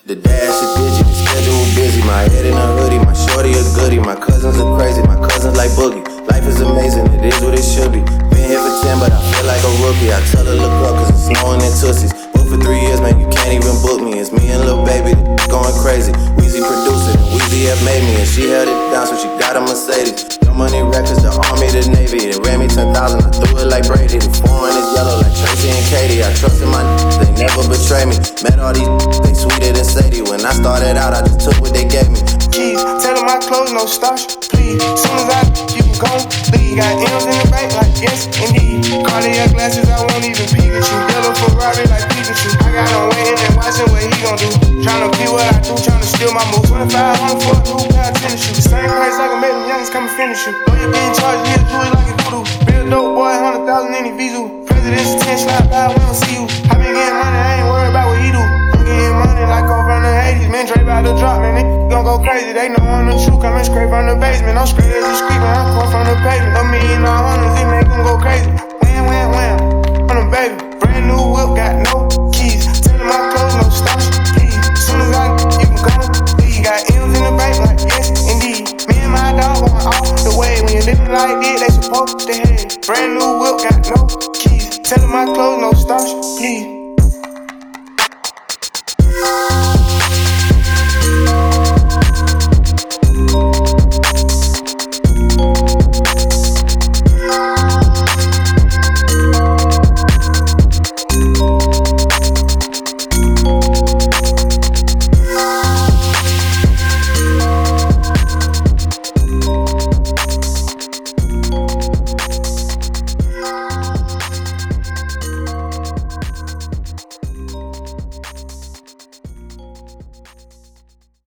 The dash a digit, the schedule busy. My head in a hoodie, my shorty a goodie. My cousins are crazy, my cousins like Boogie. Life is amazing, it is what it should be. Been here for 10, but I feel like a rookie. I tell her look up, cause it's snowing in Tootsies. Booked for 3 years, man, you can't even book me. It's me and Lil Baby, going crazy. Weezy produced it, and Weezy have made me. And she held it down, so she got a Mercedes. No money records, the Army, the Navy. It ran me 10,000, I threw it like Brady. The foreign is yellow like Tracy and Katie. I trusted my they never betray me. Met all these they sweeter than Sadie. When I started out, I just took what they gave me. Keys, tell them my clothes, no starch, please. Soon as I you can go, leave. Got M's in the bank, like yes, indeed. Cardiac glasses, I won't even Pikachu. Yellow Ferrari like Pikachu. I got him waiting and watching what he gon' do. Tryna be what I do, tryna steal my moves. 2500 for a new pair of tennis shoes. The same price I can make them youngins come and finish you. Know you being charged, yeah, do it like a voodoo. Real dope boy, 100,000 in the Vizu. President's attention, slide by, we don't see you. I been getting money, I ain't worried about what he do. I'm getting money like I'm from the 80s. Man, Dre about to drop, man, they gon' go crazy. They know I'm the truth, coming straight from the basement. I'm straight as a street, man, I come from the pavement. $1,000,000, it make them go crazy.